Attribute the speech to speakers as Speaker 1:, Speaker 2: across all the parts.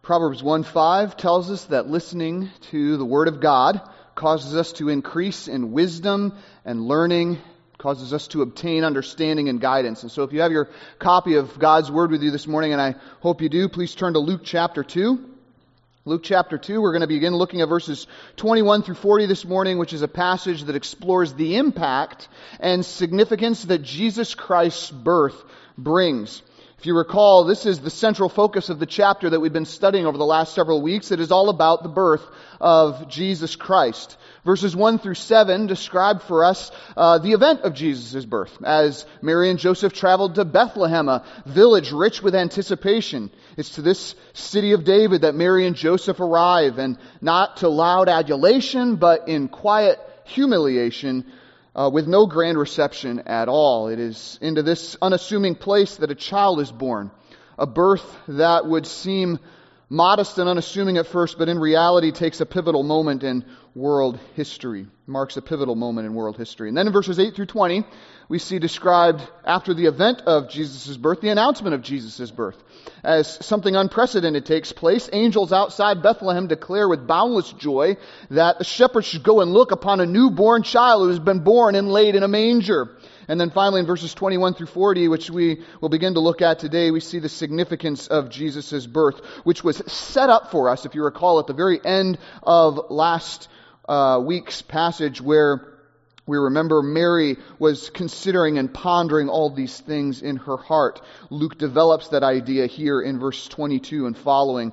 Speaker 1: Proverbs 1:5 tells us that listening to the Word of God causes us to increase in wisdom and learning, causes us to obtain understanding and guidance. And so if you have your copy of God's Word with you this morning, and I hope you do, please turn to Luke chapter 2. Luke chapter 2, we're going to begin looking at verses 21 through 40 this morning, which is a passage that explores the impact and significance that Jesus Christ's birth brings. If you recall, this is the central focus of the chapter that we've been studying over the last several weeks. It is all about the birth of Jesus Christ. Verses 1 through 7 describe for us the event of Jesus' birth, as Mary and Joseph traveled to Bethlehem, a village rich with anticipation. It's to this city of David that Mary and Joseph arrive, and not to loud adulation, but in quiet humiliation, with no grand reception at all. It is into this unassuming place that a child is born. A birth that would seem modest and unassuming at first, but in reality takes a pivotal moment in world history. Marks a pivotal moment in world history. And then in verses 8 through 20, we see described, after the event of Jesus' birth, the announcement of Jesus' birth. As something unprecedented takes place, angels outside Bethlehem declare with boundless joy that the shepherds should go and look upon a newborn child who has been born and laid in a manger. And then finally in verses 21 through 40, which we will begin to look at today, we see the significance of Jesus' birth, which was set up for us, if you recall, at the very end of last week's passage, where we remember Mary was considering and pondering all these things in her heart. Luke develops that idea here in verse 22 and following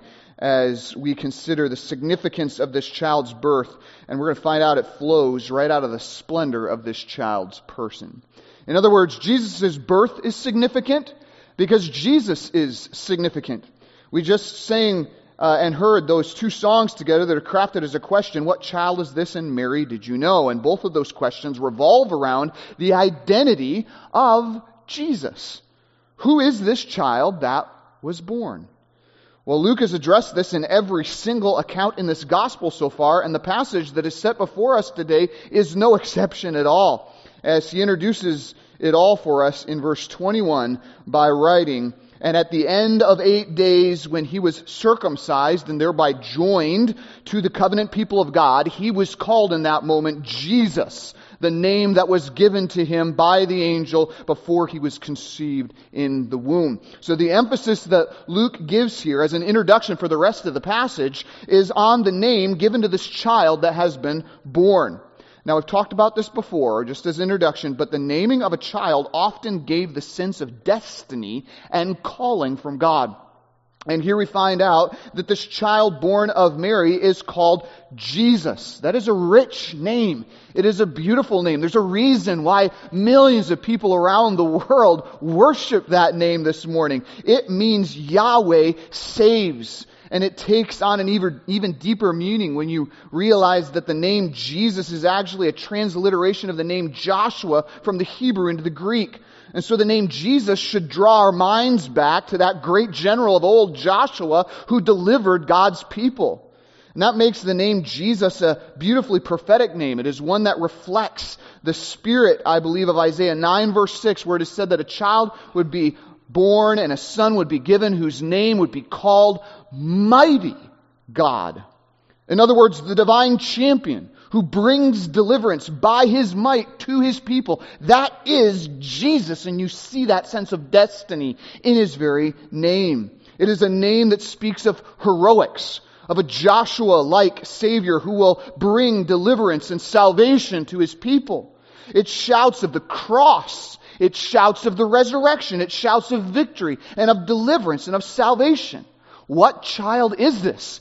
Speaker 1: as we consider the significance of this child's birth. And we're going to find out it flows right out of the splendor of this child's person. In other words, Jesus' birth is significant because Jesus is significant. We just sang and heard those two songs together that are crafted as a question: what child is this, and Mary, did you know? And both of those questions revolve around the identity of Jesus. Who is this child that was born? Well, Luke has addressed this in every single account in this gospel so far, and the passage that is set before us today is no exception at all, as he introduces it all for us in verse 21 by writing, "And at the end of 8 days, when he was circumcised and thereby joined to the covenant people of God, he was called in that moment Jesus, the name that was given to him by the angel before he was conceived in the womb." So the emphasis that Luke gives here as an introduction for the rest of the passage is on the name given to this child that has been born. Now, we've talked about this before, just as introduction, but the naming of a child often gave the sense of destiny and calling from God. And here we find out that this child born of Mary is called Jesus. That is a rich name. It is a beautiful name. There's a reason why millions of people around the world worship that name this morning. It means Yahweh saves. And it takes on an even deeper meaning when you realize that the name Jesus is actually a transliteration of the name Joshua from the Hebrew into the Greek. And so the name Jesus should draw our minds back to that great general of old, Joshua, who delivered God's people. And that makes the name Jesus a beautifully prophetic name. It is one that reflects the spirit, I believe, of Isaiah 9 verse 6, where it is said that a child would be born and a son would be given whose name would be called Mighty God. In other words, the divine champion who brings deliverance by his might to his people. That is Jesus, and you see that sense of destiny in his very name. It is a name that speaks of heroics, of a Joshua-like Savior who will bring deliverance and salvation to his people. It shouts of the cross. It shouts of the resurrection. It shouts of victory and of deliverance and of salvation. What child is this?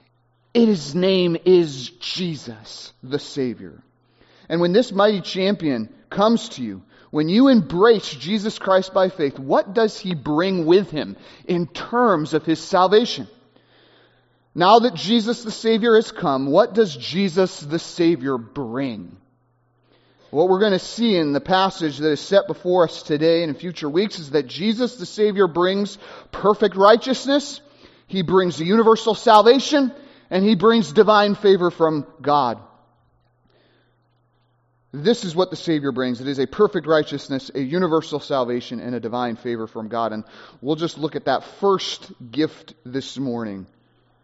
Speaker 1: His name is Jesus, the Savior. And when this mighty champion comes to you, when you embrace Jesus Christ by faith, what does he bring with him in terms of his salvation? Now that Jesus the Savior has come, what does Jesus the Savior bring? What we're going to see in the passage that is set before us today and in future weeks is that Jesus the Savior brings perfect righteousness, he brings universal salvation, and he brings divine favor from God. This is what the Savior brings. It is a perfect righteousness, a universal salvation, and a divine favor from God. And we'll just look at that first gift this morning.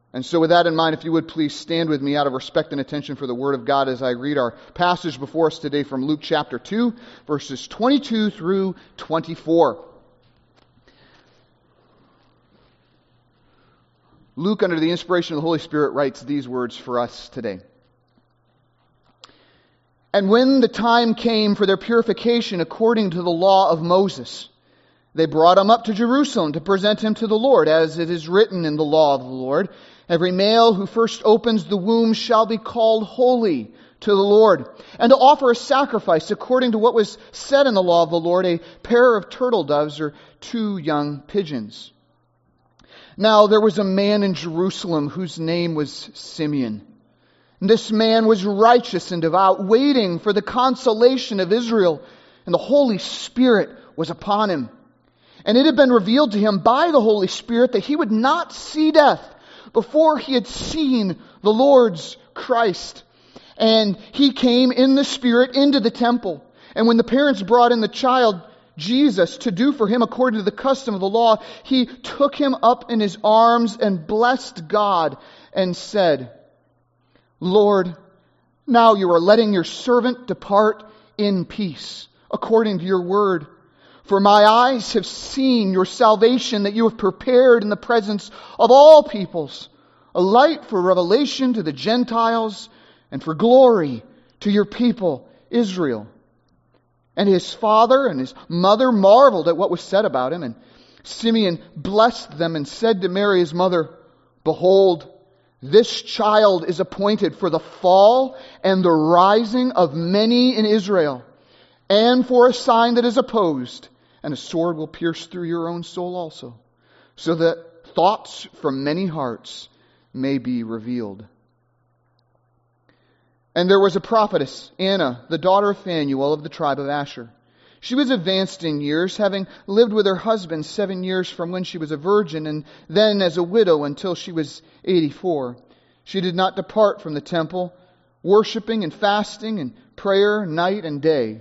Speaker 1: And so with that in mind, if you would please stand with me out of respect and attention for the Word of God as I read our passage before us today from Luke chapter 2, verses 22 through 24. Luke, under the inspiration of the Holy Spirit, writes these words for us today. And when the time came for their purification according to the law of Moses, they brought him up to Jerusalem to present him to the Lord, as it is written in the law of the Lord. Every male who first opens the womb shall be called holy to the Lord, and to offer a sacrifice according to what was said in the law of the Lord, a pair of turtle doves or 2 young pigeons. Now there was a man in Jerusalem whose name was Simeon. And this man was righteous and devout, waiting for the consolation of Israel, and the Holy Spirit was upon him. And it had been revealed to him by the Holy Spirit that he would not see death before he had seen the Lord's Christ. And he came in the Spirit into the temple. And when the parents brought in the child, Jesus, to do for him according to the custom of the law, he took him up in his arms and blessed God and said, Lord, now you are letting your servant depart in peace, according to your word. For my eyes have seen your salvation that you have prepared in the presence of all peoples, a light for revelation to the Gentiles and for glory to your people, Israel. And his father and his mother marveled at what was said about him. And Simeon blessed them and said to Mary his mother, Behold, this child is appointed for the fall and the rising of many in Israel, and for a sign that is opposed, and a sword will pierce through your own soul also, so that thoughts from many hearts may be revealed. And there was a prophetess, Anna, the daughter of Phanuel of the tribe of Asher. She was advanced in years, having lived with her husband 7 years from when she was a virgin, and then as a widow until she was 84. She did not depart from the temple, worshiping and fasting and prayer night and day.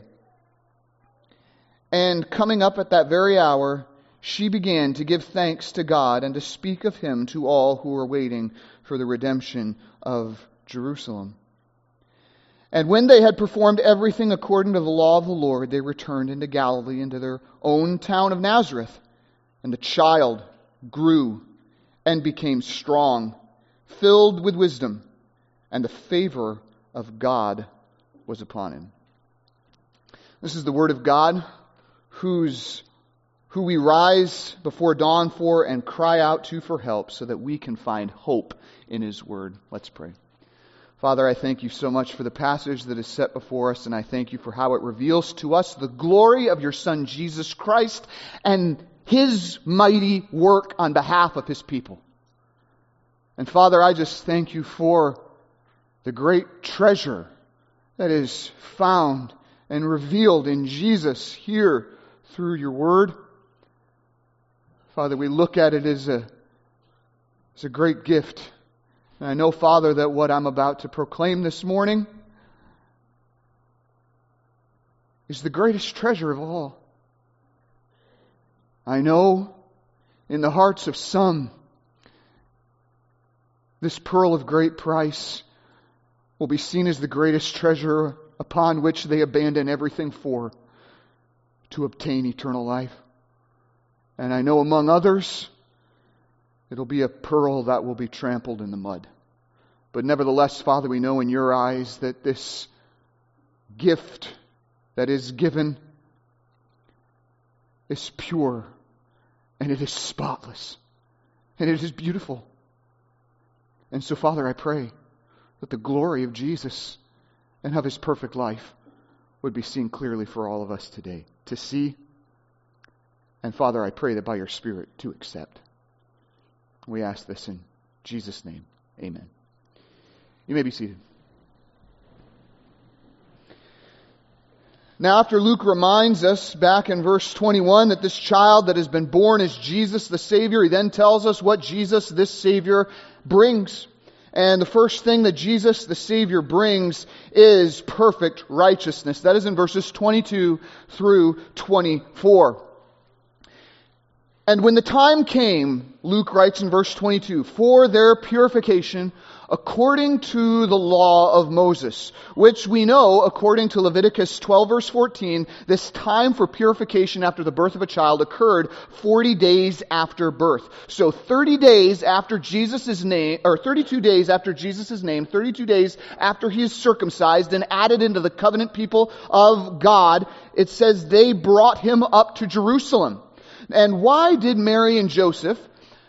Speaker 1: And coming up at that very hour, she began to give thanks to God and to speak of Him to all who were waiting for the redemption of Jerusalem. And when they had performed everything according to the law of the Lord, they returned into Galilee, into their own town of Nazareth. And the child grew and became strong, filled with wisdom, and the favor of God was upon him. This is the word of God, who we rise before dawn for and cry out to for help, so that we can find hope in His word. Let's pray. Father, I thank you so much for the passage that is set before us, and I thank you for how it reveals to us the glory of your Son, Jesus Christ, and His mighty work on behalf of His people. And Father, I just thank you for the great treasure that is found and revealed in Jesus here through your word. Father, we look at it as a great gift. And I know, Father, that what I'm about to proclaim this morning is the greatest treasure of all. I know in the hearts of some, this pearl of great price will be seen as the greatest treasure upon which they abandon everything for to obtain eternal life. And I know among others, it'll be a pearl that will be trampled in the mud. But nevertheless, Father, we know in your eyes that this gift that is given is pure, and it is spotless, and it is beautiful. And so, Father, I pray that the glory of Jesus and of His perfect life would be seen clearly for all of us today to see. And Father, I pray that by your Spirit to accept. We ask this in Jesus' name. Amen. You may be seated. Now, after Luke reminds us back in verse 21 that this child that has been born is Jesus the Savior, he then tells us what Jesus, this Savior, brings. And the first thing that Jesus the Savior brings is perfect righteousness. That is in verses 22 through 24. And when the time came, Luke writes in verse 22, for their purification according to the law of Moses, which we know, according to Leviticus 12 verse 14, this time for purification after the birth of a child occurred 40 days after birth. So 30 days after Jesus' name, or 32 days after Jesus' name, 32 days after he is circumcised and added into the covenant people of God, it says they brought him up to Jerusalem. And why did Mary and Joseph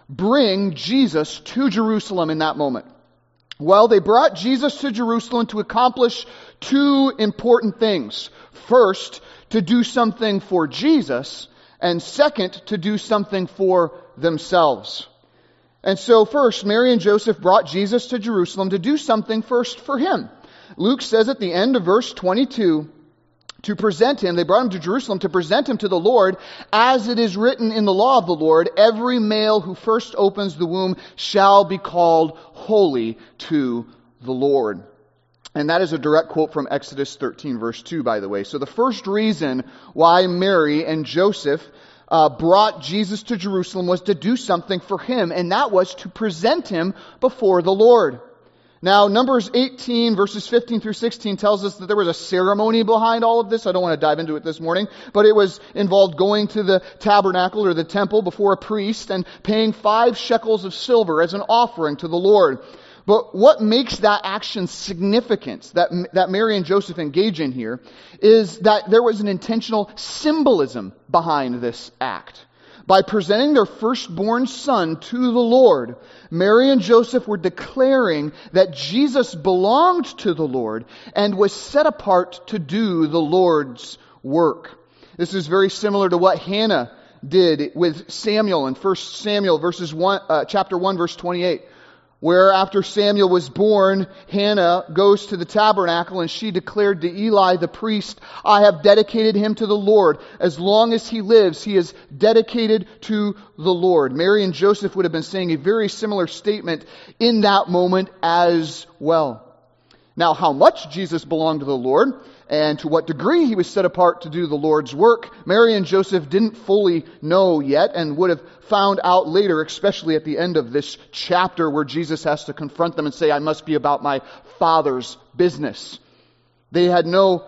Speaker 1: bring Jesus to Jerusalem in that moment? Well, they brought Jesus to Jerusalem to accomplish two important things. First, to do something for Jesus, and second, to do something for themselves. And so first, Mary and Joseph brought Jesus to Jerusalem to do something first for him. Luke says at the end of verse 22, to present him, they brought him to Jerusalem to present him to the Lord, as it is written in the law of the Lord, every male who first opens the womb shall be called holy to the Lord. And that is a direct quote from Exodus 13 verse 2, by the way. So the first reason why Mary and Joseph brought Jesus to Jerusalem was to do something for him, and that was to present him before the Lord. Now, Numbers 18, verses 15 through 16 tells us that there was a ceremony behind all of this. I don't want to dive into it this morning, but it was involved going to the tabernacle or the temple before a priest and paying 5 shekels of silver as an offering to the Lord. But what makes that action significant, that Mary and Joseph engage in here, is that there was an intentional symbolism behind this act. By presenting their firstborn son to the Lord, Mary and Joseph were declaring that Jesus belonged to the Lord and was set apart to do the Lord's work. This is very similar to what Hannah did with Samuel in 1 Samuel chapter 1, verse 28. Where after Samuel was born, Hannah goes to the tabernacle and she declared to Eli the priest, I have dedicated him to the Lord. As long as he lives, he is dedicated to the Lord. Mary and Joseph would have been saying a very similar statement in that moment as well. Now, how much Jesus belonged to the Lord and to what degree he was set apart to do the Lord's work, Mary and Joseph didn't fully know yet and would have found out later, especially at the end of this chapter where Jesus has to confront them and say, I must be about my Father's business. They had not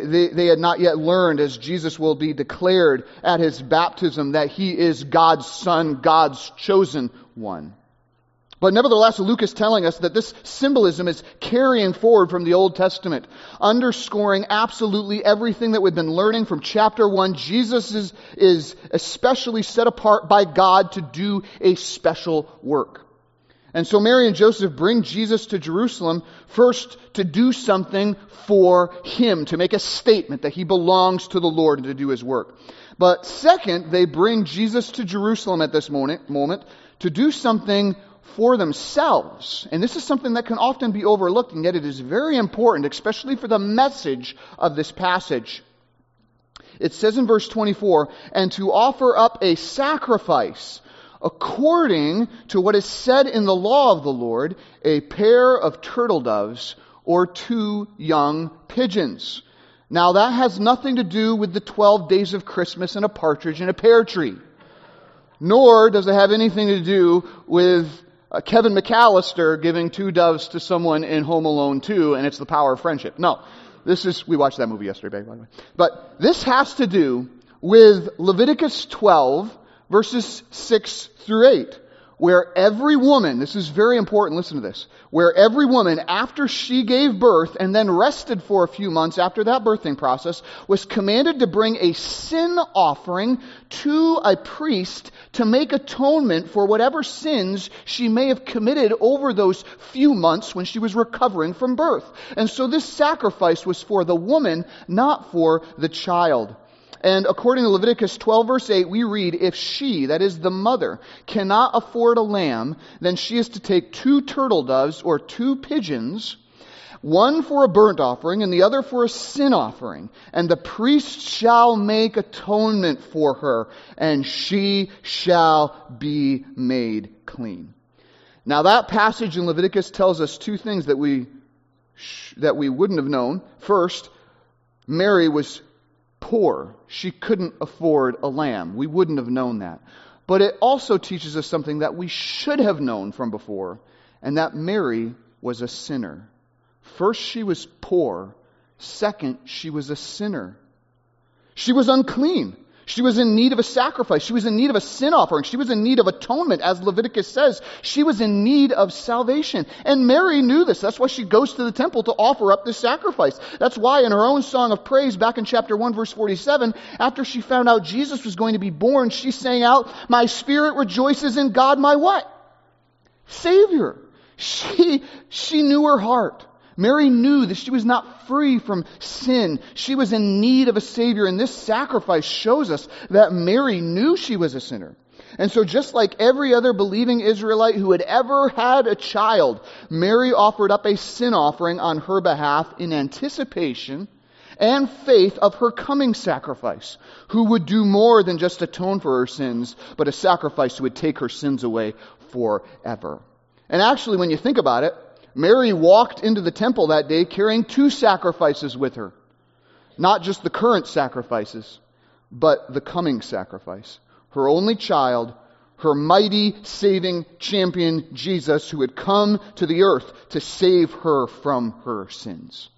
Speaker 1: yet learned, as Jesus will be declared at his baptism, that he is God's Son, God's chosen one. But nevertheless, Luke is telling us that this symbolism is carrying forward from the Old Testament, underscoring absolutely everything that we've been learning from chapter 1. Jesus is especially set apart by God to do a special work. And so Mary and Joseph bring Jesus to Jerusalem first to do something for him, to make a statement that he belongs to the Lord and to do his work. But second, they bring Jesus to Jerusalem at this moment to do something for themselves. And this is something that can often be overlooked, and yet it is very important, especially for the message of this passage. It says in verse 24, and to offer up a sacrifice according to what is said in the law of the Lord, a pair of turtle doves or 2 young pigeons. Now that has nothing to do with the 12 days of Christmas and a partridge in a pear tree. Nor does it have anything to do with Kevin McAllister giving 2 doves to someone in Home Alone 2, and it's the power of friendship. No, we watched that movie yesterday, by the way. But this has to do with Leviticus 12, verses 6 through 8, where every woman, this is very important, listen to this, where every woman, after she gave birth and then rested for a few months after that birthing process, was commanded to bring a sin offering to a priest to make atonement for whatever sins she may have committed over those few months when she was recovering from birth. And so this sacrifice was for the woman, not for the child. And according to Leviticus 12 verse 8, we read, if she, that is the mother, cannot afford a lamb, then she is to take 2 turtle doves or 2 pigeons, one for a burnt offering and the other for a sin offering. And the priest shall make atonement for her, and she shall be made clean. Now that passage in Leviticus tells us 2 things that we wouldn't have known. First, Mary was poor. She couldn't afford a lamb. We wouldn't have known that. but it also teaches us something that we should have known from before, and that Mary was a sinner. First, she was poor. Second, she was a sinner. She was unclean. She was in need of a sacrifice. She was in need of a sin offering. She was in need of atonement, as Leviticus says. She was in need of salvation. And Mary knew this. That's why she goes to the temple to offer up this sacrifice. That's why in her own song of praise, back in chapter 1, verse 47, after she found out Jesus was going to be born, she sang out, "My spirit rejoices in God, my" what? Savior. She knew her heart. Mary knew that she was not free from sin. She was in need of a Savior, and this sacrifice shows us that Mary knew she was a sinner. And so just like every other believing Israelite who had ever had a child, Mary offered up a sin offering on her behalf in anticipation and faith of her coming sacrifice, who would do more than just atone for her sins, but a sacrifice who would take her sins away forever. And actually, when you think about it, Mary walked into the temple that day carrying two sacrifices with her. Not just the current sacrifices, but the coming sacrifice. Her only child, her mighty saving champion, Jesus, who had come to the earth to save her from her sins.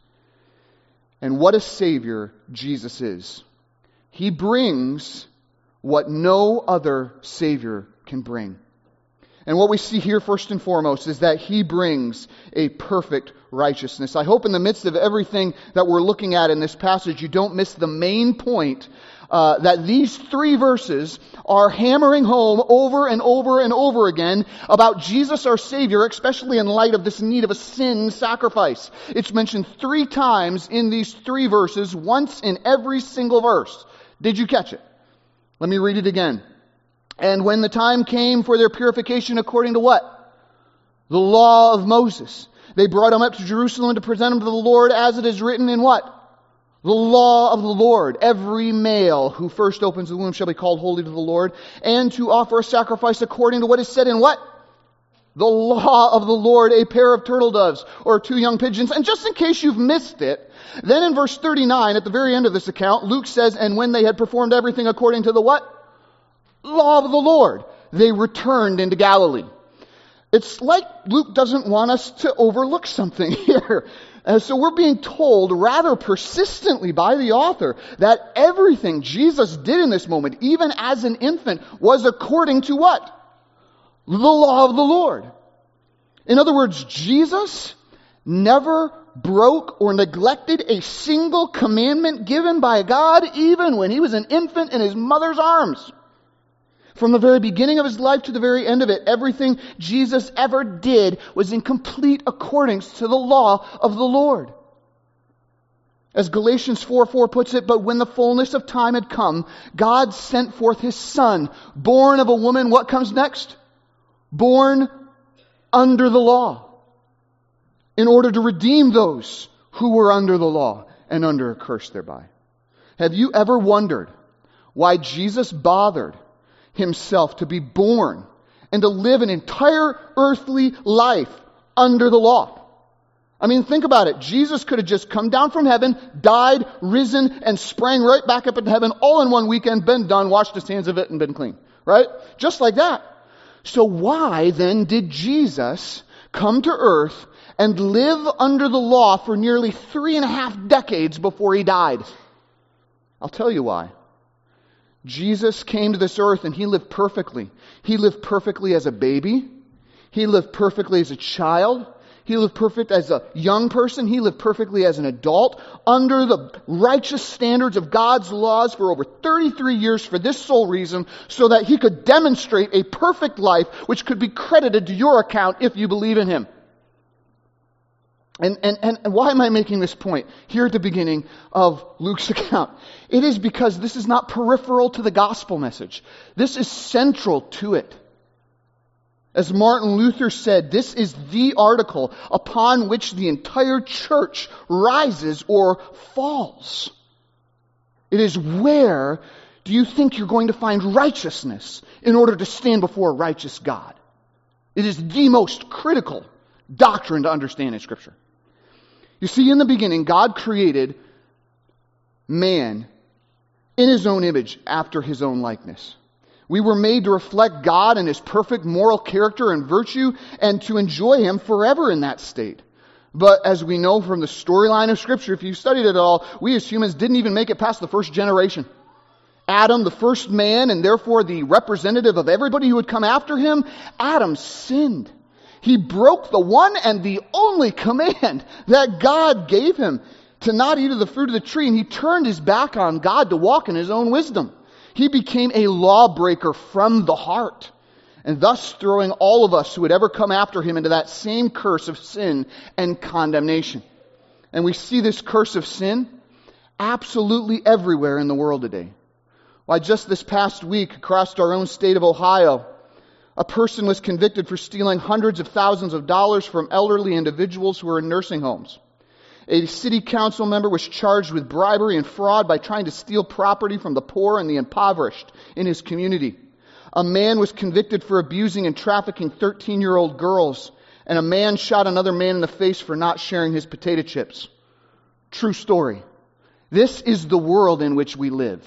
Speaker 1: And what a Savior Jesus is. He brings what no other Savior can bring. And what we see here first and foremost is that He brings a perfect righteousness. I hope in the midst of everything that we're looking at in this passage, you don't miss the main point that these three verses are hammering home over and over and over again about Jesus our Savior, especially in light of this need of a sin sacrifice. It's mentioned 3 times in these 3 verses, once in every single verse. Did you catch it? Let me read it again. And when the time came for their purification according to what? The law of Moses. They brought him up to Jerusalem to present him to the Lord as it is written in what? The law of the Lord. Every male who first opens the womb shall be called holy to the Lord. And to offer a sacrifice according to what is said in what? The law of the Lord, a pair of turtle doves or 2 young pigeons. And just in case you've missed it, then in verse 39, at the very end of this account, Luke says, and when they had performed everything according to the what? Law of the Lord, they returned into Galilee. It's like Luke doesn't want us to overlook something here. So we're being told rather persistently by the author that everything Jesus did in this moment, even as an infant, was according to what? The law of the Lord. In other words, Jesus never broke or neglected a single commandment given by God, even when He was an infant in His mother's arms. From the very beginning of His life to the very end of it, everything Jesus ever did was in complete accordance to the law of the Lord. As Galatians 4:4 puts it, but when the fullness of time had come, God sent forth His Son, born of a woman. What comes next? Born under the law, in order to redeem those who were under the law and under a curse thereby. Have you ever wondered why Jesus bothered Himself to be born and to live an entire earthly life under the law? I mean, think about it. Jesus could have just come down from heaven, died, risen, and sprang right back up into heaven all in one weekend, been done, washed His hands of it, and been clean. Right? Just like that. So why then did Jesus come to earth and live under the law for nearly 3.5 decades before He died? I'll tell you why. Jesus came to this earth and He lived perfectly. He lived perfectly as a baby. He lived perfectly as a child. He lived perfect as a young person. He lived perfectly as an adult under the righteous standards of God's laws for over 33 years for this sole reason, so that He could demonstrate a perfect life which could be credited to your account if you believe in Him. And why am I making this point here at the beginning of Luke's account? It is because this is not peripheral to the gospel message. This is central to it. As Martin Luther said, this is the article upon which the entire church rises or falls. It is where do you think you're going to find righteousness in order to stand before a righteous God? It is the most critical doctrine to understand in Scripture. You see, in the beginning, God created man in His own image, after His own likeness. We were made to reflect God and His perfect moral character and virtue and to enjoy Him forever in that state. But as we know from the storyline of Scripture, if you studied it at all, we as humans didn't even make it past the first generation. Adam, the first man, and therefore the representative of everybody who would come after him, Adam sinned. He broke the one and the only command that God gave him to not eat of the fruit of the tree, and he turned his back on God to walk in his own wisdom. He became a lawbreaker from the heart, and thus throwing all of us who would ever come after him into that same curse of sin and condemnation. And we see this curse of sin absolutely everywhere in the world today. Why, just this past week, across our own state of Ohio, a person was convicted for stealing hundreds of thousands of dollars from elderly individuals who were in nursing homes. A city council member was charged with bribery and fraud by trying to steal property from the poor and the impoverished in his community. A man was convicted for abusing and trafficking 13-year-old girls, and a man shot another man in the face for not sharing his potato chips. True story. This is the world in which we live.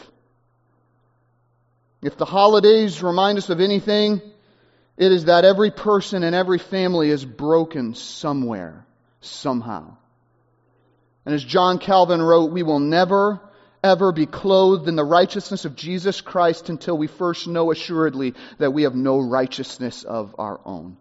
Speaker 1: If the holidays remind us of anything, it is that every person and every family is broken somewhere, somehow. And as John Calvin wrote, we will never, ever be clothed in the righteousness of Jesus Christ until we first know assuredly that we have no righteousness of our own.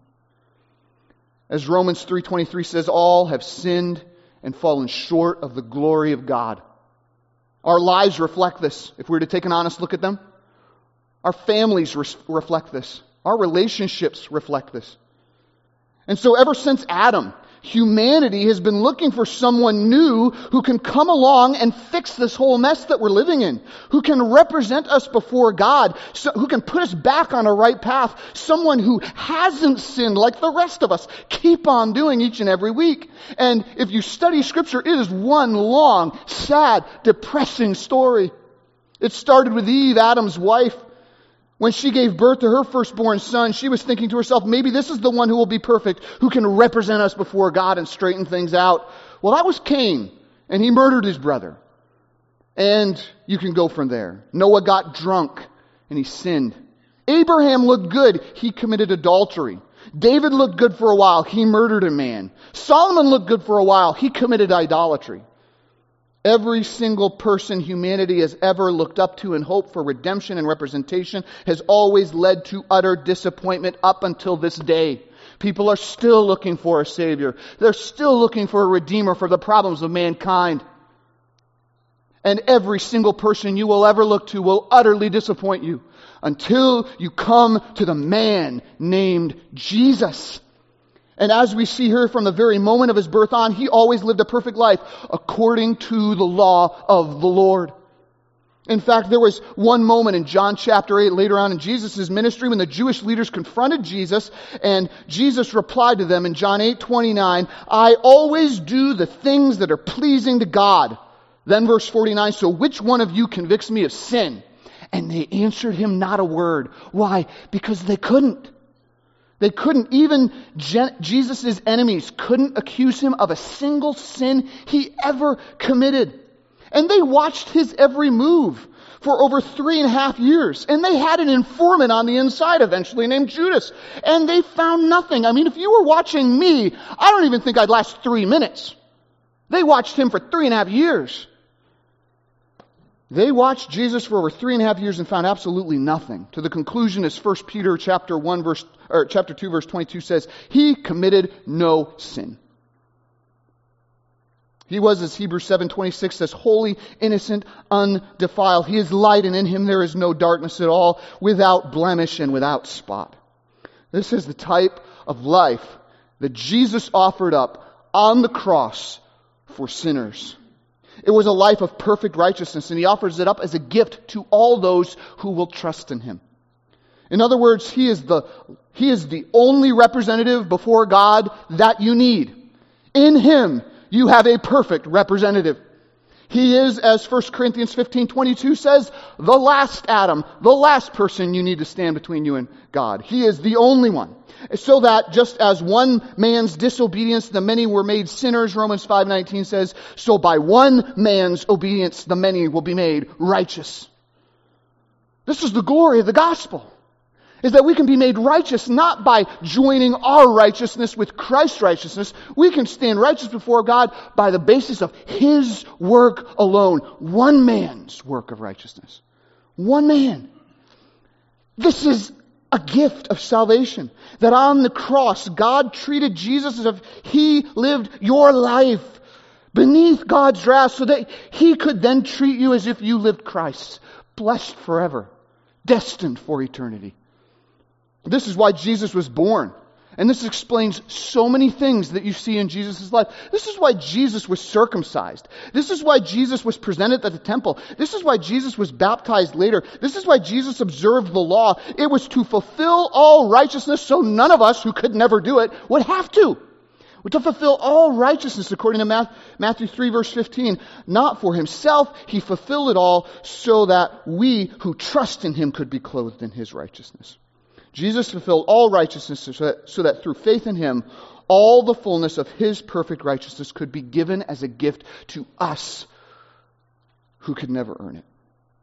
Speaker 1: As Romans 3:23 says, all have sinned and fallen short of the glory of God. Our lives reflect this, if we were to take an honest look at them. Our families reflect this. Our relationships reflect this. And so ever since Adam, humanity has been looking for someone new who can come along and fix this whole mess that we're living in, who can represent us before God, who can put us back on a right path, someone who hasn't sinned like the rest of us, keep on doing each and every week. And if you study Scripture, it is one long, sad, depressing story. It started with Eve, Adam's wife. When she gave birth to her firstborn son, she was thinking to herself, maybe this is the one who will be perfect, who can represent us before God and straighten things out. Well, that was Cain, and he murdered his brother. And you can go from there. Noah got drunk, and he sinned. Abraham looked good. He committed adultery. David looked good for a while. He murdered a man. Solomon looked good for a while. He committed idolatry. Every single person humanity has ever looked up to and hoped for redemption and representation has always led to utter disappointment up until this day. People are still looking for a Savior. They're still looking for a Redeemer for the problems of mankind. And every single person you will ever look to will utterly disappoint you until you come to the man named Jesus. And as we see here from the very moment of his birth on, he always lived a perfect life according to the law of the Lord. In fact, there was one moment in John chapter 8 later on in Jesus' ministry when the Jewish leaders confronted Jesus, and Jesus replied to them in John 8:29, I always do the things that are pleasing to God. Then verse 49, so which one of you convicts me of sin? And they answered him not a word. Why? Because they couldn't. They couldn't. Even Jesus' enemies couldn't accuse him of a single sin he ever committed. And they watched his every move for over 3.5 years. And they had an informant on the inside eventually named Judas. And they found nothing. I mean, if you were watching me, I don't even think I'd last 3 minutes. They watched him for 3.5 years. They watched Jesus for over 3.5 years and found absolutely nothing. To the conclusion, as 1 Peter chapter 2, verse 22 says, he committed no sin. He was, as Hebrews 7:26 says, holy, innocent, undefiled. He is light, and in him there is no darkness at all, without blemish and without spot. This is the type of life that Jesus offered up on the cross for sinners. It was a life of perfect righteousness, and he offers it up as a gift to all those who will trust in him. In other words, he is the only representative before God that you need. In him, you have a perfect representative. He is, as 1 Corinthians 15:22 says, the last Adam, the last person you need to stand between you and God. He is the only one. So that just as one man's disobedience, the many were made sinners, Romans 5:19 says, so by one man's obedience, the many will be made righteous. This is the glory of the gospel. is that we can be made righteous not by joining our righteousness with Christ's righteousness. We can stand righteous before God by the basis of His work alone. One man's work of righteousness. One man. This is a gift of salvation. That on the cross, God treated Jesus as if He lived your life beneath God's wrath so that He could then treat you as if you lived Christ. Blessed forever. Destined for eternity. This is why Jesus was born. And this explains so many things that you see in Jesus' life. This is why Jesus was circumcised. This is why Jesus was presented at the temple. This is why Jesus was baptized later. This is why Jesus observed the law. It was to fulfill all righteousness so none of us who could never do it would have to. To fulfill all righteousness according to Matthew 3 verse 15. Not for Himself, He fulfilled it all so that we who trust in Him could be clothed in His righteousness. Jesus fulfilled all righteousness so that through faith in Him, all the fullness of His perfect righteousness could be given as a gift to us who could never earn it.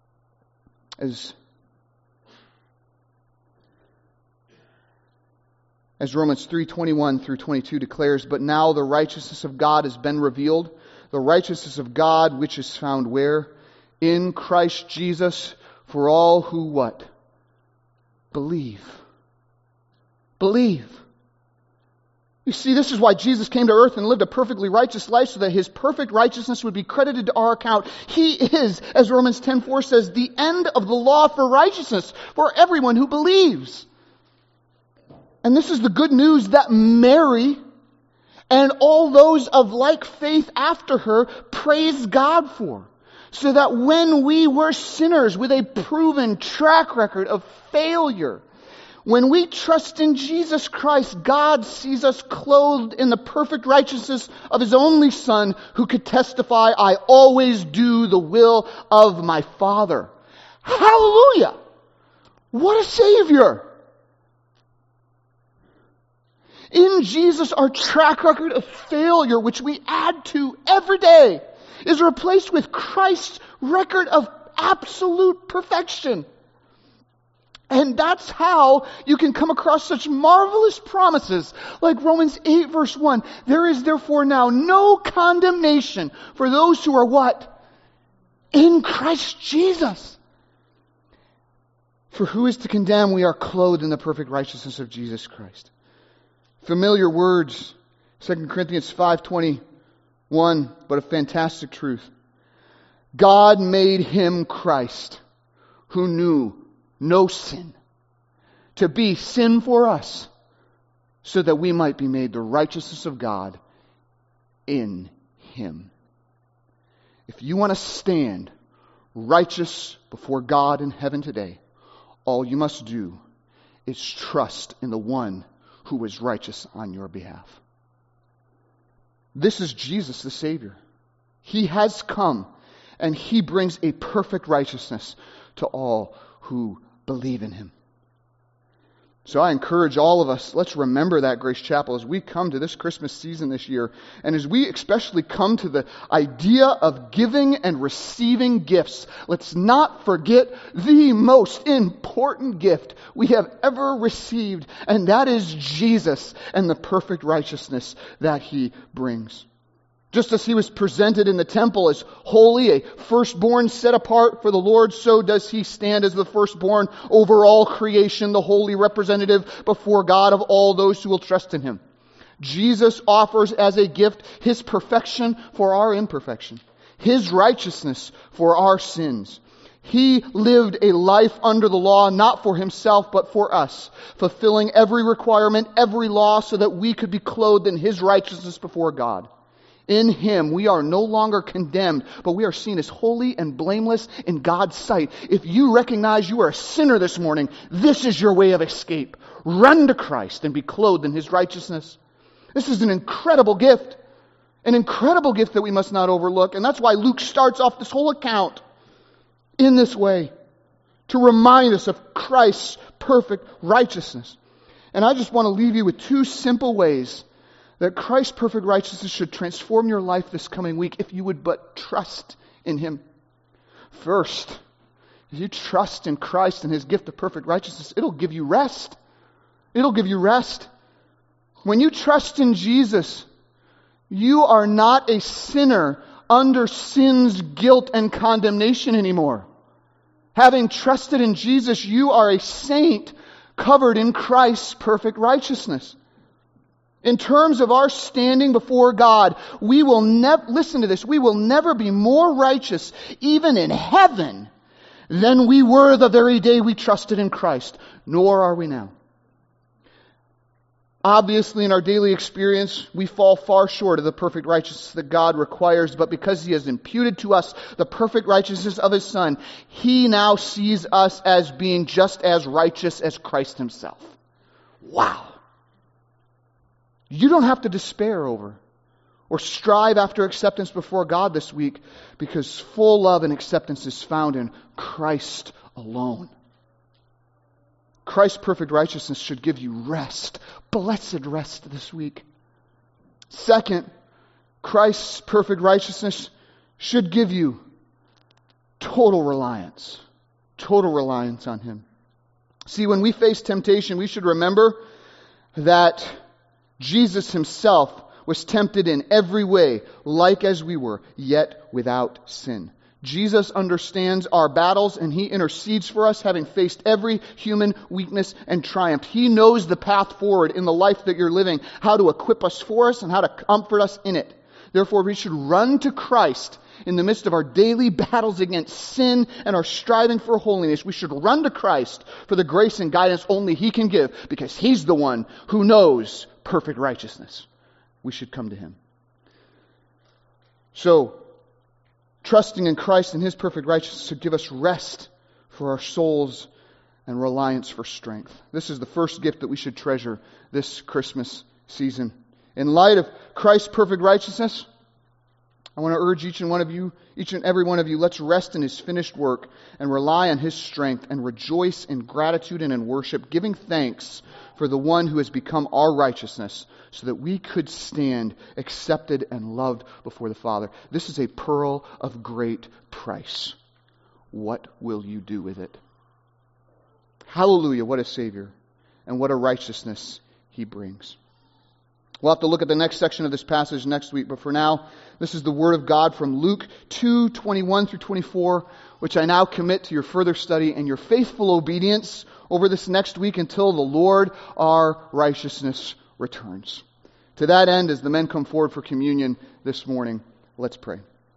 Speaker 1: As Romans 3:21 through 22 declares, but now the righteousness of God has been revealed, the righteousness of God which is found where? In Christ Jesus for all who what? Believe. Believe. You see, this is why Jesus came to earth and lived a perfectly righteous life so that His perfect righteousness would be credited to our account. He is, as Romans 10:4 says, the end of the law for righteousness for everyone who believes. And this is the good news that Mary and all those of like faith after her praise God for. So that when we were sinners with a proven track record of failure, when we trust in Jesus Christ, God sees us clothed in the perfect righteousness of His only Son, who could testify, I always do the will of my Father. Hallelujah! What a Savior! In Jesus, our track record of failure, which we add to every day, is replaced with Christ's record of absolute perfection. And that's how you can come across such marvelous promises like Romans 8 verse 1. There is therefore now no condemnation for those who are what? In Christ Jesus. For who is to condemn? We are clothed in the perfect righteousness of Jesus Christ. Familiar words, 2 Corinthians 5:21, but a fantastic truth. God made Him, Christ, who knew no sin, to be sin for us, so that we might be made the righteousness of God in Him. If you want to stand righteous before God in heaven today, all you must do is trust in the one who was righteous on your behalf. This is Jesus the Savior. He has come and He brings a perfect righteousness to all who believe in Him. So I encourage all of us, let's remember that, Grace Chapel, as we come to this Christmas season this year, and as we especially come to the idea of giving and receiving gifts. Let's not forget the most important gift we have ever received, and that is Jesus and the perfect righteousness that He brings. Just as He was presented in the temple as holy, a firstborn set apart for the Lord, so does He stand as the firstborn over all creation, the holy representative before God of all those who will trust in Him. Jesus offers as a gift His perfection for our imperfection, His righteousness for our sins. He lived a life under the law, not for Himself, but for us, fulfilling every requirement, every law, so that we could be clothed in His righteousness before God. In Him, we are no longer condemned, but we are seen as holy and blameless in God's sight. If you recognize you are a sinner this morning, this is your way of escape. Run to Christ and be clothed in His righteousness. This is an incredible gift that we must not overlook. And that's why Luke starts off this whole account in this way, to remind us of Christ's perfect righteousness. And I just want to leave you with two simple ways that Christ's perfect righteousness should transform your life this coming week if you would but trust in Him. First, If you trust in Christ and His gift of perfect righteousness, it'll give you rest. It'll give you rest. When you trust in Jesus, you are not a sinner under sin's guilt and condemnation anymore. Having trusted in Jesus, you are a saint covered in Christ's perfect righteousness. In terms of our standing before God, we will never, listen to this, we will never be more righteous, even in heaven, than we were the very day we trusted in Christ. Nor are we now. Obviously, in our daily experience, we fall far short of the perfect righteousness that God requires, but because He has imputed to us the perfect righteousness of His Son, He now sees us as being just as righteous as Christ Himself. Wow! You don't have to despair over or strive after acceptance before God this week, because full love and acceptance is found in Christ alone. Christ's perfect righteousness should give you rest, blessed rest this week. Second, Christ's perfect righteousness should give you total reliance on Him. See, when we face temptation, we should remember that Jesus Himself was tempted in every way, like as we were, yet without sin. Jesus understands our battles and He intercedes for us, having faced every human weakness and triumphed. He knows the path forward in the life that you're living, how to equip us for us and how to comfort us in it. Therefore, we should run to Christ in the midst of our daily battles against sin and our striving for holiness. We should run to Christ for the grace and guidance only He can give, because He's the one who knows perfect righteousness. We should come to Him. So, trusting in Christ and His perfect righteousness should give us rest for our souls and reliance for strength. This is the first gift that we should treasure this Christmas season. In light of Christ's perfect righteousness, I want to urge each and every one of you, let's rest in His finished work and rely on His strength and rejoice in gratitude and in worship, giving thanks for the one who has become our righteousness, so that we could stand accepted and loved before the Father. This is a pearl of great price. What will you do with it? Hallelujah, what a Savior, and what a righteousness He brings. We'll have to look at the next section of this passage next week, but for now, this is the Word of God from Luke 2:21 through 24, which I now commit to your further study and your faithful obedience over this next week until the Lord, our righteousness, returns. To that end, as the men come forward for communion this morning, let's pray.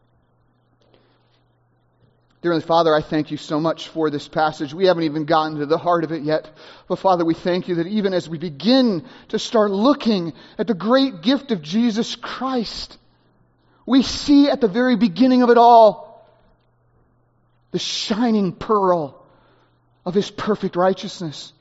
Speaker 1: Dear Heavenly Father, I thank You so much for this passage. We haven't even gotten to the heart of it yet. But Father, we thank You that even as we begin to start looking at the great gift of Jesus Christ, we see at the very beginning of it all the shining pearl of His perfect righteousness.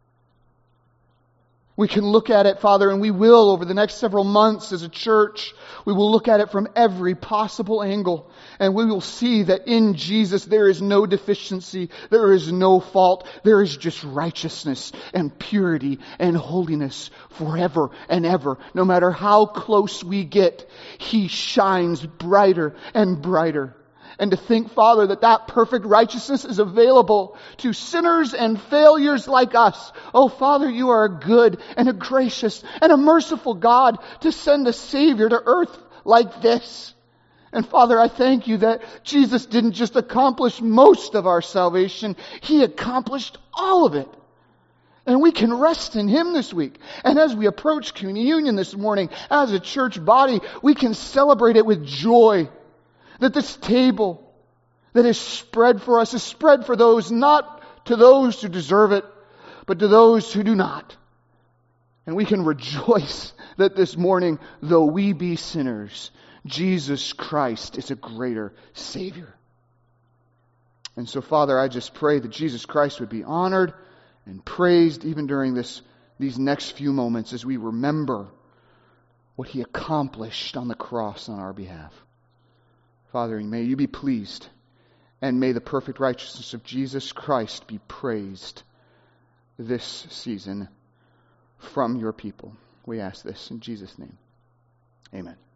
Speaker 1: We can look at it, Father, and we will over the next several months as a church. We will look at it from every possible angle. And we will see that in Jesus there is no deficiency, there is no fault, there is just righteousness and purity and holiness forever and ever. No matter how close we get, He shines brighter and brighter. And to think, Father, that perfect righteousness is available to sinners and failures like us. Oh, Father, You are a good and a gracious and a merciful God to send a Savior to earth like this. And Father, I thank You that Jesus didn't just accomplish most of our salvation, He accomplished all of it. And we can rest in Him this week. And as we approach communion this morning as a church body, we can celebrate it with joy. That this table that is spread for us is spread for those, not to those who deserve it, but to those who do not. And we can rejoice that this morning, though we be sinners, Jesus Christ is a greater Savior. And so, Father, I just pray that Jesus Christ would be honored and praised even during these next few moments as we remember what He accomplished on the cross on our behalf. Father, may You be pleased, and may the perfect righteousness of Jesus Christ be praised this season from Your people. We ask this in Jesus' name. Amen.